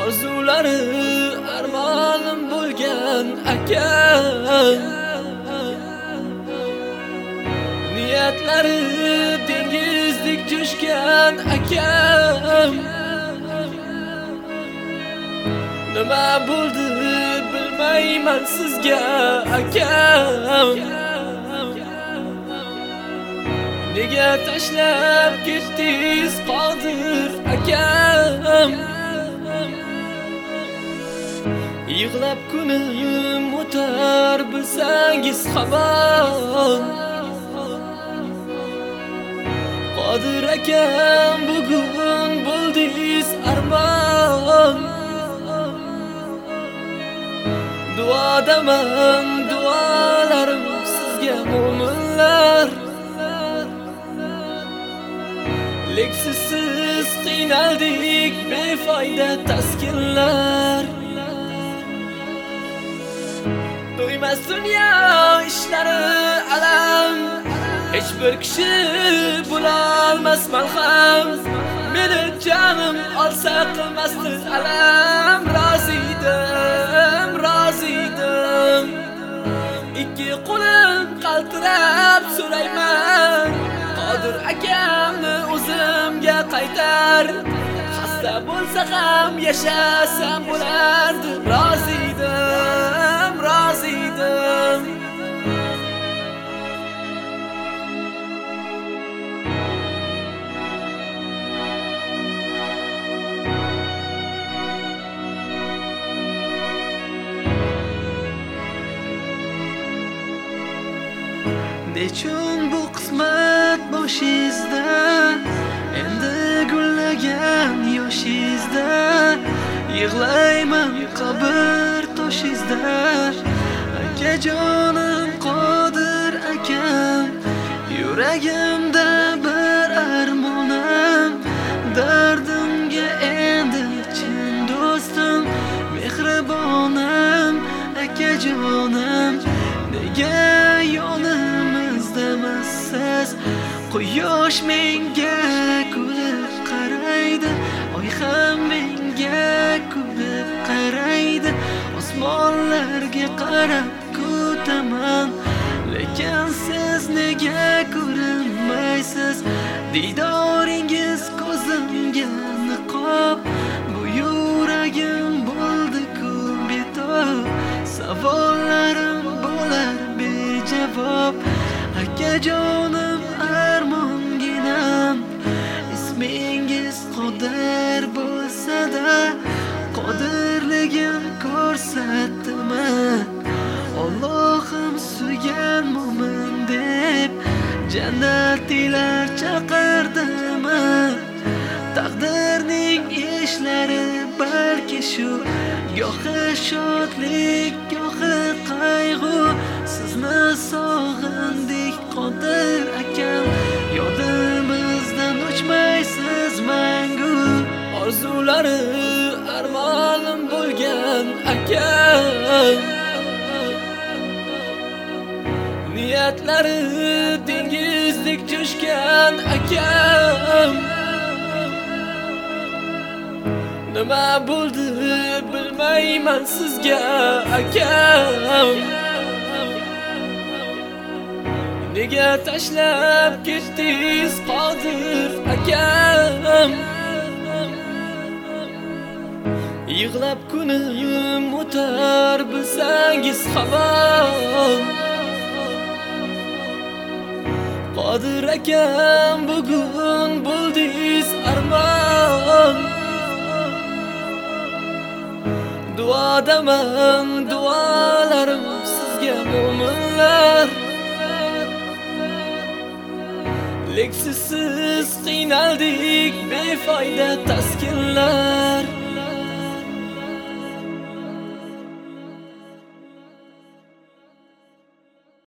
Orzulari armonim bo'lgan akam, niyatlari dengizdek jo'shgan akam. Nima bo'ldi bilmayman sizga akam, nega tashlab ketdingiz Qodir akam? Yig'lab kunim o'tar bilsangiz hamon, Qodir akam bugun bo'ldingiz armon. Duodaman duolarim sizga mo'minlar, leksiz qiynaldik befoyda taskinlar. To'ymas dunyo ishlari alam, hech bir kishi bo'lolmas malham. Meni jonim olsa qilmasdi alam. Rozidim, ikki qo'lim qaltirab so'rayman, Qodir akamni o'zimga qaytar. Xasta bo'lsa ham yashasam bo'lardi. Rozidim. Nechun bu qismat boshingizda, endi gullagan yoshingizda, yig'layman qabr toshingizda. Akajonim Qodir akam, yuragimda bir armonim, dardimga endi chin do'stim, mehribonim akajonim. Nega yonimizdamisiz? Quyosh menga kulib qaraydi, oy ham menga kulib qaraydi. Osmonlarga qarab kutaman, lekin siz nega ko'rinmaysiz? Diydoringiz ko'zimga niqob, bu yuragim bo'ldi-ku betob. Savollarim bo'lar bejavob, akajonim armonginam. Ismingiz Qodir bo'lsa-da, qodirligim ko'rsatdimi? Allohim suygan mo'min deb jannatlar chaqirdimi? Taqdirning ishlari balki shu, gohi shodlik, gohi qayg'u. Sizni sog'indik Qodir akam, yodimizdan o'chmaysiz mangu. Orzulari armonim bo'lgan akam, niyatlari dengizdek jo'shgan akam. Nima bo'ldi bilmayman sizga akam, nega tashlab ketdingiz Qodir akam? Yig'lab kunim o'tar bilsangiz hamon, Qodir akam bugun bo'ldingiz armon. Duodaman duolarim sizga mo'minlar, leksiz qiynaldik befoyda taskinlar.